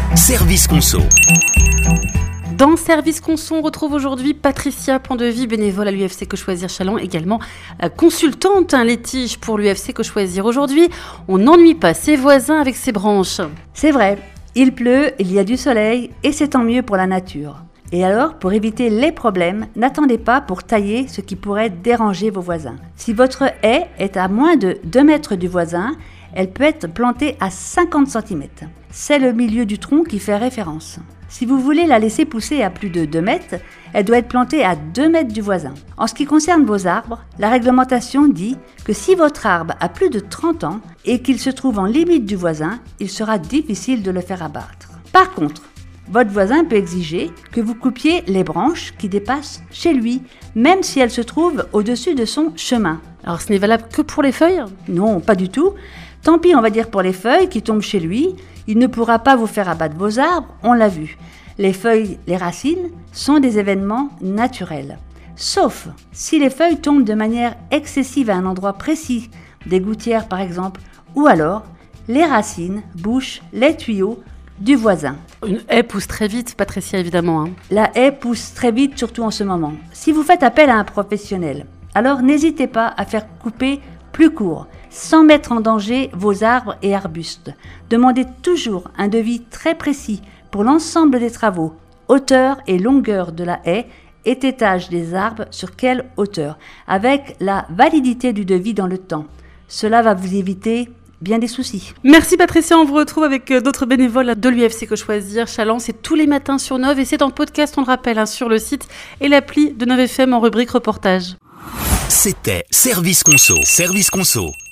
Service Conso. Dans Service Conso, on retrouve aujourd'hui Patricia Pandevie, bénévole à l'UFC Que Choisir Challans, également consultante litige pour l'UFC Que Choisir. Aujourd'hui, on n'ennuie pas ses voisins avec ses branches. C'est vrai, il pleut, il y a du soleil et c'est tant mieux pour la nature. Et alors, pour éviter les problèmes, n'attendez pas pour tailler ce qui pourrait déranger vos voisins. Si votre haie est à moins de 2 mètres du voisin, elle peut être plantée à 50 cm. C'est le milieu du tronc qui fait référence. Si vous voulez la laisser pousser à plus de 2 mètres, elle doit être plantée à 2 mètres du voisin. En ce qui concerne vos arbres, la réglementation dit que si votre arbre a plus de 30 ans et qu'il se trouve en limite du voisin, il sera difficile de le faire abattre. Par contre, votre voisin peut exiger que vous coupiez les branches qui dépassent chez lui, même si elles se trouvent au-dessus de son chemin. Alors ce n'est valable que pour les feuilles ? Non, pas du tout. Tant pis, on va dire pour les feuilles qui tombent chez lui, il ne pourra pas vous faire abattre vos arbres, on l'a vu. Les feuilles, les racines sont des événements naturels. Sauf si les feuilles tombent de manière excessive à un endroit précis, des gouttières par exemple, ou alors les racines bouchent les tuyaux du voisin. Une haie pousse très vite, Patricia, évidemment. La haie pousse très vite, surtout en ce moment. Si vous faites appel à un professionnel, alors n'hésitez pas à faire couper plus court, sans mettre en danger vos arbres et arbustes. Demandez toujours un devis très précis pour l'ensemble des travaux, hauteur et longueur de la haie, étage des arbres sur quelle hauteur, avec la validité du devis dans le temps. Cela va vous éviter bien des soucis. Merci Patricia, on vous retrouve avec d'autres bénévoles de l'UFC Que Choisir Challans. C'est tous les matins sur Nov et c'est en podcast, on le rappelle, sur le site et l'appli de Nov FM en rubrique reportage. C'était Service Conso. Service Conso.